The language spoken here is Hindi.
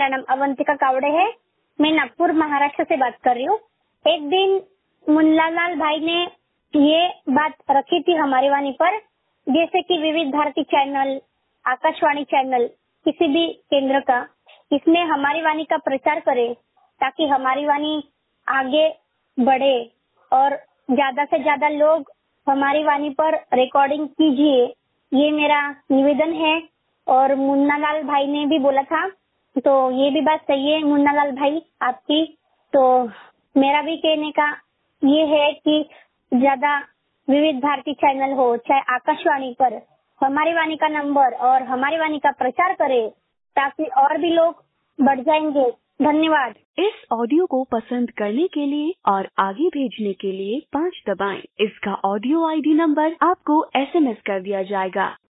मेरा नाम अवंतिका कावड़े है। मैं नागपुर महाराष्ट्र से बात कर रही हूँ। एक दिन मुन्नालाल भाई ने ये बात रखी थी हमारी वाणी पर, जैसे कि विविध भारती चैनल, आकाशवाणी चैनल, किसी भी केंद्र का, इसमें हमारी वाणी का प्रचार करे ताकि हमारी वाणी आगे बढ़े और ज्यादा से ज्यादा लोग हमारी वाणी पर रिकॉर्डिंग कीजिए, ये मेरा निवेदन है। और मुन्नालाल भाई ने भी बोला था, तो ये भी बात सही है मुन्नालाल भाई आपकी। तो मेरा भी कहने का ये है कि ज्यादा विविध भारती चैनल हो चाहे आकाशवाणी पर हमारी वाणी का नंबर और हमारी वाणी का प्रचार करे ताकि और भी लोग बढ़ जाएंगे। धन्यवाद। इस ऑडियो को पसंद करने के लिए और आगे भेजने के लिए 5 दबाएं। इसका ऑडियो आईडी नंबर आपको SMS कर दिया जाएगा।